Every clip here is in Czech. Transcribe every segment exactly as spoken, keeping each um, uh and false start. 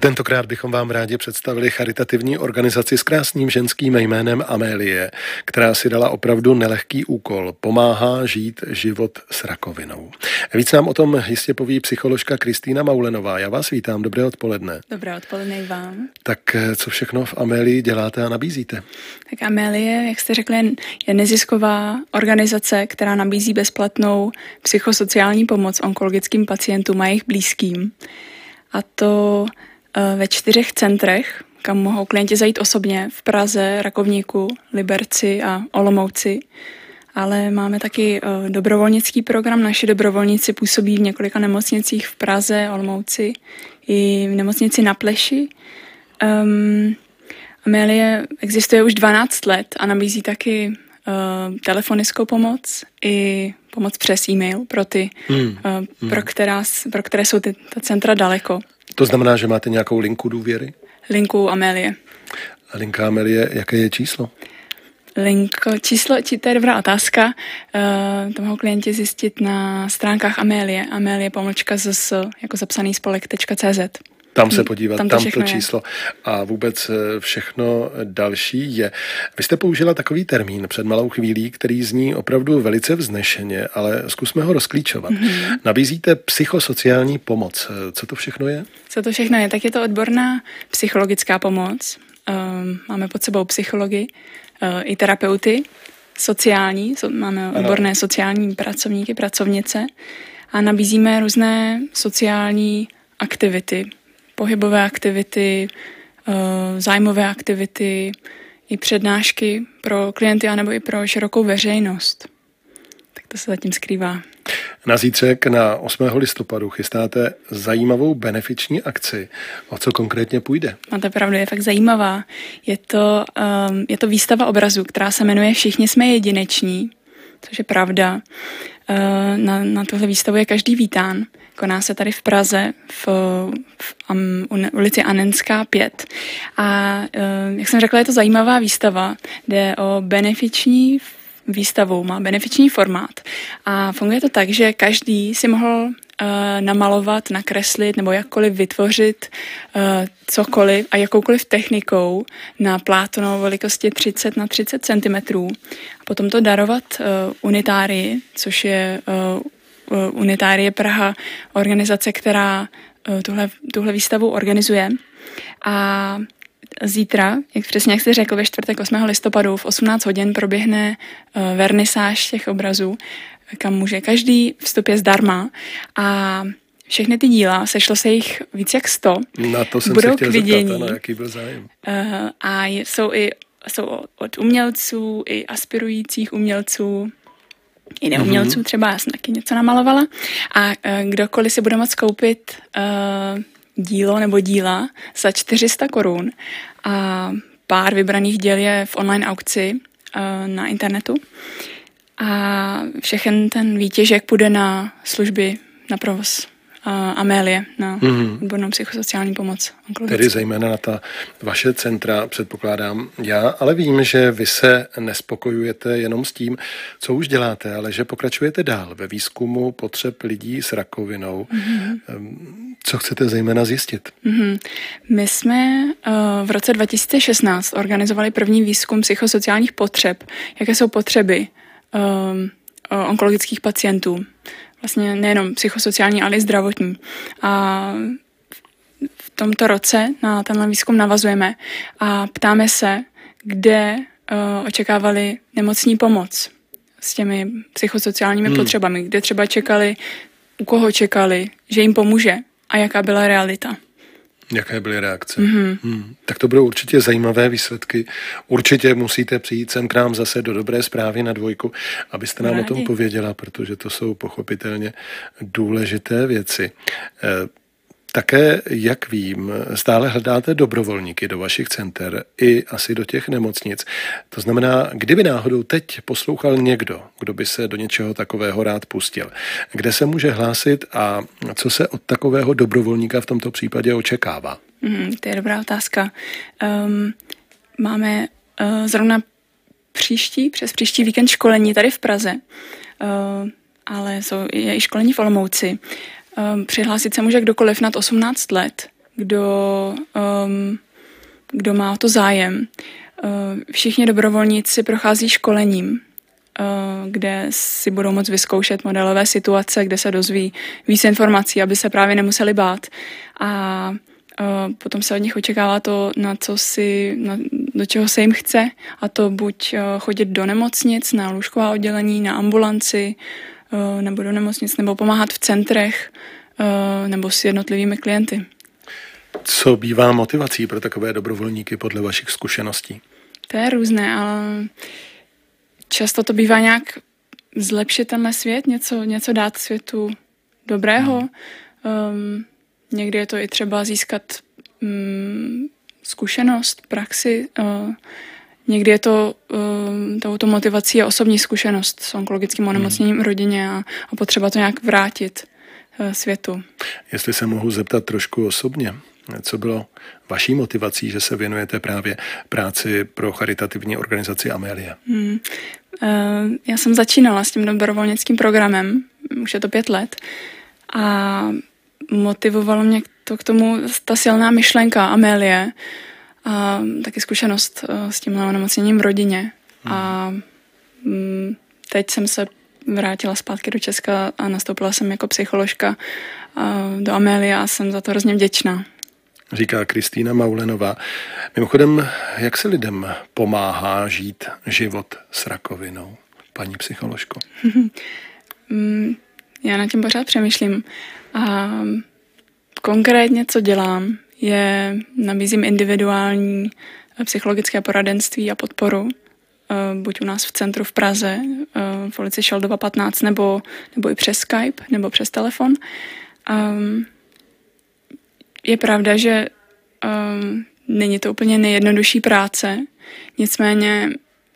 Tentokrát bychom vám rádi představili charitativní organizaci s krásným ženským jménem Amélie, která si dala opravdu nelehký úkol. Pomáhá žít život s rakovinou. Víc nám o tom jistě poví psycholožka Kristýna Maulenová. Já vás vítám, dobré odpoledne. Dobré odpoledne i vám. Tak co všechno v Amélii děláte a nabízíte? Tak Amélie, jak jste řekli, je nezisková organizace, která nabízí bezplatnou psychosociální pomoc onkologickým pacientům a jejich blízkým. A to ve čtyřech centrech, kam mohou klienti zajít osobně, v Praze, Rakovníku, Liberci a Olomouci. Ale máme taky dobrovolnický program. Naši dobrovolníci působí v několika nemocnicích v Praze, Olomouci i v nemocnici na Pleši. Um, Amélie existuje už dvanáct let a nabízí taky uh, telefonickou pomoc i pomoc přes e-mail pro ty, hmm. uh, hmm. Pro, která, pro které jsou ty, ta centra daleko. To znamená, že máte nějakou linku důvěry? Linku Amélie. A linka Amélie, jaké je číslo? Linko, číslo, to je dobrá otázka. Uh, to mohou klienti zjistit na stránkách Amélie. Amélie pomlčka zs, jako zapsaný spolek.cz. Tam se podívat, tam to, tam to číslo je. A vůbec všechno další je. Vy jste použila takový termín před malou chvílí, který zní opravdu velice vznešeně, ale zkusme ho rozklíčovat. Mm-hmm. Nabízíte psychosociální pomoc. Co to všechno je? Co to všechno je? Tak je to odborná psychologická pomoc. Um, máme pod sebou psychologi, uh, i terapeuty, sociální, so, máme ano. odborné sociální pracovníky, pracovnice a nabízíme různé sociální aktivity, pohybové aktivity, zájmové aktivity, i přednášky pro klienty anebo i pro širokou veřejnost. Tak to se zatím skrývá. Na zítřek na osmého listopadu chystáte zajímavou benefiční akci. O co konkrétně půjde? Máte pravdu, je fakt zajímavá. Je to, um, je to výstava obrazů, která se jmenuje Všichni jsme jedineční, což je pravda. Uh, na, na tuhle výstavu je každý vítán. Koná se tady v Praze v, v um, ulici Anenská pět. A uh, jak jsem řekla, je to zajímavá výstava. Jde o benefiční výstavu, má benefiční formát. A funguje to tak, že každý si mohl uh, namalovat, nakreslit nebo jakkoliv vytvořit uh, cokoliv a jakoukoliv technikou na plátno velikosti třicet na třicet centimetrů. A potom to darovat uh, unitárii, což je uh, Unitárie Praha, organizace, která tuhle, tuhle výstavu organizuje. A zítra, jak přesně jak jste řekl, ve čtvrtek osmého listopadu v osmnáct hodin proběhne vernisáž těch obrazů, kam může každý, vstup je zdarma a všechny ty díla, sešlo se jich víc jak sto, na to jsem budou se chtěl k vidění. Zeptat, ano, jaký byl zájem. A jsou i jsou od umělců, i aspirujících umělců, i neumělců třeba, já jsem taky něco namalovala. A uh, kdokoliv si bude moct koupit uh, dílo nebo díla za čtyři sta korun a pár vybraných děl je v online aukci uh, na internetu. A všechen ten výtěžek půjde na služby, na provoz uh, Amélie, na mm-hmm. odbornou psychosociální pomoc. Tedy zejména na ta vaše centra, předpokládám já, ale vím, že vy se nespokojujete jenom s tím, co už děláte, ale že pokračujete dál ve výzkumu potřeb lidí s rakovinou. Mm-hmm. Co chcete zejména zjistit? Mm-hmm. My jsme uh, v roce dva tisíce šestnáct organizovali první výzkum psychosociálních potřeb. Jaké jsou potřeby uh, onkologických pacientů? Vlastně nejenom psychosociální, ale i zdravotní. A v tomto roce na tenhle výzkum navazujeme a ptáme se, kde uh, očekávali nemocní pomoc s těmi psychosociálními hmm. potřebami, kde třeba čekali, u koho čekali, že jim pomůže a jaká byla realita. Jaké byly reakce? Mm-hmm. Hmm. Tak to budou určitě zajímavé výsledky. Určitě musíte přijít sem k nám zase do Dobré zprávy na dvojku, abyste nám Rádi. o tom pověděla, protože to jsou pochopitelně důležité věci. Také, jak vím, stále hledáte dobrovolníky do vašich center i asi do těch nemocnic. To znamená, kdyby náhodou teď poslouchal někdo, kdo by se do něčeho takového rád pustil, kde se může hlásit a co se od takového dobrovolníka v tomto případě očekává? Mm, to je dobrá otázka. Um, máme uh, zrovna příští, přes příští víkend školení tady v Praze, uh, ale jsou, je i školení v Olomouci. Um, přihlásit se může kdokoliv nad osmnáct let. kdo, um, kdo má o to zájem. Uh, všichni dobrovolníci prochází školením, uh, kde si budou moct vyzkoušet modelové situace, kde se dozví víc informací, aby se právě nemuseli bát. A uh, potom se od nich očekává to, na co si, na, do čeho se jim chce, a to buď uh, chodit do nemocnic, na lůžková oddělení, na ambulanci, uh, nebo do nemocnic, nebo pomáhat v centrech, uh, nebo s jednotlivými klienty. Co bývá motivací pro takové dobrovolníky podle vašich zkušeností? To je různé, ale často to bývá nějak zlepšit tenhle svět, něco, něco dát světu dobrého. Hmm. Um, někdy je to i třeba získat um, zkušenost, praxi. Uh, někdy je to, um, touto motivací je osobní zkušenost s onkologickým onemocněním hmm. rodině a, a potřeba to nějak vrátit uh, světu. Jestli se mohu zeptat trošku osobně, co bylo vaší motivací, že se věnujete právě práci pro charitativní organizaci Amélie? Hmm. Uh, já jsem začínala s tím dobrovolnickým programem, už je to pět let, a motivovalo mě to k tomu ta silná myšlenka Amélie a taky zkušenost uh, s tímhle onemocněním v rodině. Hmm. A um, teď jsem se vrátila zpátky do Česka a nastoupila jsem jako psycholožka uh, do Amélie a jsem za to hrozně vděčná. Říká Kristýna Maulenová. Mimochodem, jak se lidem pomáhá žít život s rakovinou, paní psycholožko? Já nad tím pořád přemýšlím. A konkrétně, co dělám, je nabízím individuální psychologické poradenství a podporu, buď u nás v centru v Praze, v ulici Šeldova patnáct, nebo, nebo i přes Skype, nebo přes telefon. Um, Je pravda, že um, není to úplně nejjednodušší práce, nicméně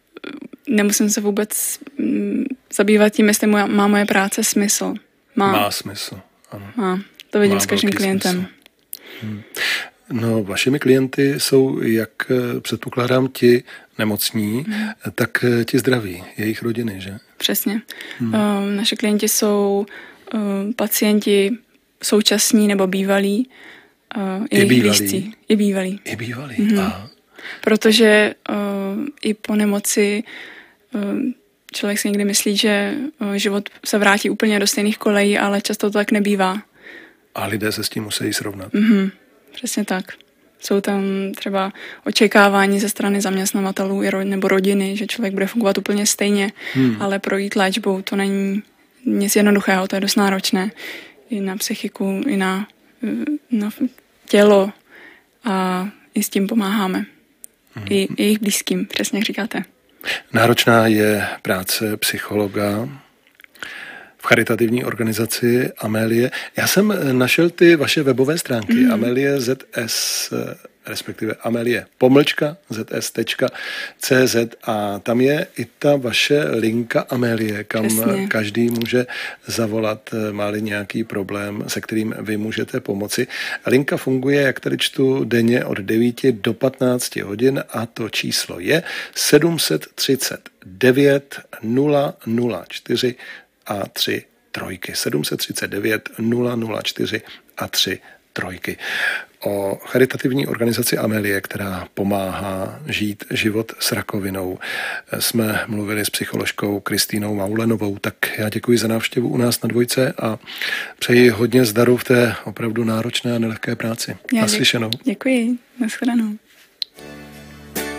nemusím se vůbec um, zabývat tím, jestli moja, má moje práce smysl. Má, má smysl, ano. Má. To vidím má s každým klientem. Hmm. No, vašimi klienty jsou, jak předpokládám, ti nemocní, hmm. tak ti zdraví, jejich rodiny, že? Přesně. Hmm. Um, naši klienti jsou um, pacienti současní nebo bývalí, Uh, I bývalý. Blízcí. I bývalý. I bývalý, mm-hmm. aha. Protože uh, i po nemoci uh, člověk si někdy myslí, že uh, život se vrátí úplně do stejných kolejí, ale často to tak nebývá. A lidé se s tím musí srovnat. Mm-hmm. Přesně tak. Jsou tam třeba očekávání ze strany zaměstnavatelů nebo rodiny, že člověk bude fungovat úplně stejně, hmm. ale projít léčbou to není nic jednoduchého, to je dost náročné i na psychiku, i na na tělo, a i s tím pomáháme. Hmm. I jejich blízkým, přesně jak říkáte. Náročná je práce psychologa v charitativní organizaci Amélie. Já jsem našel ty vaše webové stránky mm. Amélie Z S, respektive Amélie pomlčka zs tečka cz, a tam je i ta vaše linka Amélie, kam Přesně. každý může zavolat, má-li nějaký problém, se kterým vy můžete pomoci. Linka funguje, jak tady čtu, denně od devíti do patnácti hodin a to číslo je sedm set třicet devět nula nula čtyři a tři trojky. sedm set třicet devět nula nula čtyři a tři trojky. O charitativní organizaci Amélie, která pomáhá žít život s rakovinou, jsme mluvili s psycholožkou Kristýnou Maulenovou. Tak já děkuji za návštěvu u nás na Dvojce a přeji hodně zdaru v té opravdu náročné a nelehké práci. Já Naslyšenou. Děkuji. Nashledanou.